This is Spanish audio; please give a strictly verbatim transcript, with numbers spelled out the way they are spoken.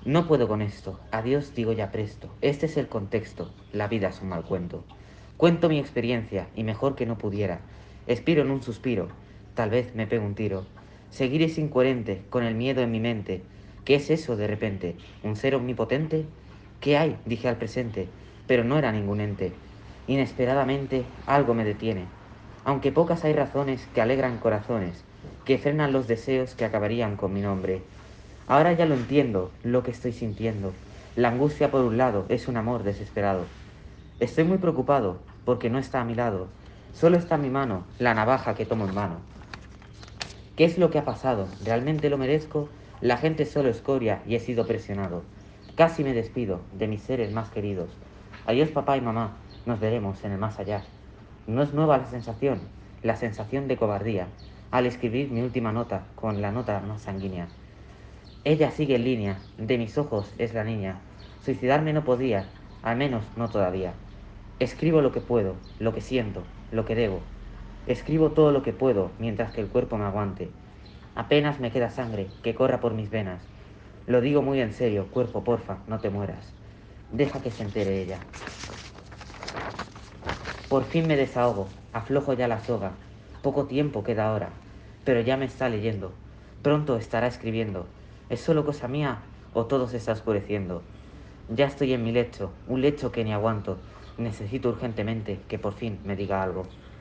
No puedo con esto, adiós digo ya presto, este es el contexto, la vida es un mal cuento. Cuento mi experiencia, y mejor que no pudiera, expiro en un suspiro, tal vez me pego un tiro. Seguir es incoherente, con el miedo en mi mente. ¿Qué es eso de repente? ¿Un ser omnipotente? ¿Qué hay? Dije al presente, pero no era ningún ente. Inesperadamente algo me detiene, aunque pocas hay razones que alegran corazones, que frenan los deseos que acabarían con mi nombre. Ahora ya lo entiendo, lo que estoy sintiendo. La angustia por un lado es un amor desesperado. Estoy muy preocupado porque no está a mi lado. Solo está en mi mano la navaja que tomo en mano. ¿Qué es lo que ha pasado? ¿Realmente lo merezco? La gente es solo escoria y he sido presionado. Casi me despido de mis seres más queridos. Adiós papá y mamá, nos veremos en el más allá. No es nueva la sensación, la sensación de cobardía, al escribir mi última nota con la nota más sanguínea. Ella sigue en línea, de mis ojos es la niña. Suicidarme no podía, al menos no todavía. Escribo lo que puedo, lo que siento, lo que debo. Escribo todo lo que puedo mientras que el cuerpo me aguante. Apenas me queda sangre que corra por mis venas. Lo digo muy en serio, cuerpo, porfa, no te mueras. Deja que se entere ella. Por fin me desahogo, aflojo ya la soga. Poco tiempo queda ahora, pero ya me está leyendo. Pronto estará escribiendo. ¿Es solo cosa mía o todo se está oscureciendo? Ya estoy en mi lecho, un lecho que ni aguanto. Necesito urgentemente que por fin me diga algo.